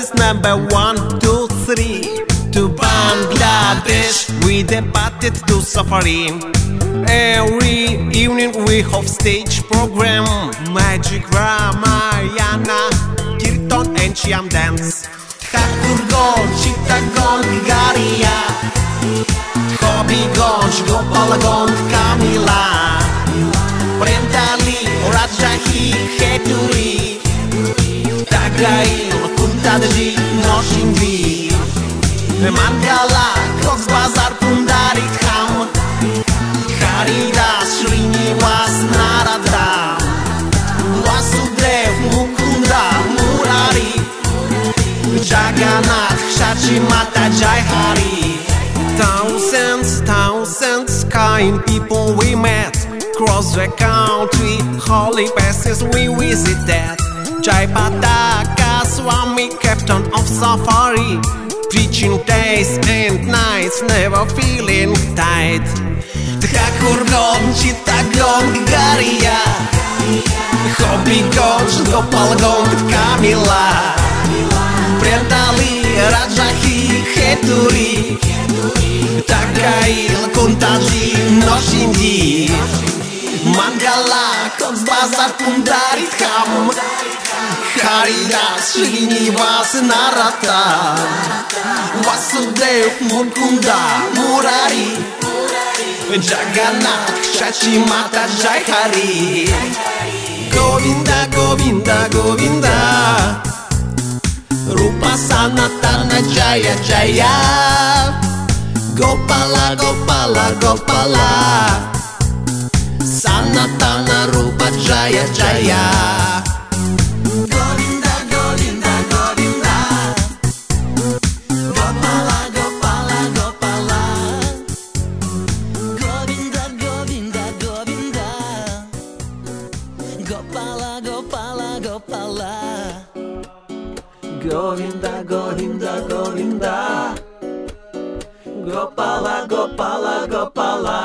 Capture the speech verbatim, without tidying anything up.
is number one, two, three. To Bangladesh we departed to safari. Every evening we have stage program, magic, Ramayana, Kirtan and Chiam dance. Thakurganj, Chittagong, Garia, Hobbyganj, Gopalganj, Kamila, Premdali, Rajshahi, Kheturi, Tagail, Kuntadji, Noshinvi, Mangala, Cox's Bazar, Pundari Kham, Haridas, Srinivas, Narada, Vasudev, Mukunda, Murari, Jagannath, Shachi Mata, Jai Hari. Thousands, thousands kind people we met, cross the country, holy places we visited. Jai Pataka Swami, captain of safari, preaching days and nights, never feeling tired. Thakurganj, Chittagong, Garia, Hobbyganj, Gopalganj, Kamila, Premdali, Rajshahi, Kheturi, Tagail, Kuntadji, Noshinvi, Mangala, Cox's Bazar, Pundari Kham, Haridas, Srinivas, Narada, Vasudev, Mukunda, Murari, Jagannath, Shachi Mata, Jai Hari. Govinda, Govinda, Govinda, Rupa Sanatana, Jaya, Jaya, Gopala, Gopala, Gopala, Sanatana, Rupa, Jaya, Jaya. Gopala, Gopala, Gopala. Govinda, Govinda, Govinda, Gopala, Gopala, Gopala.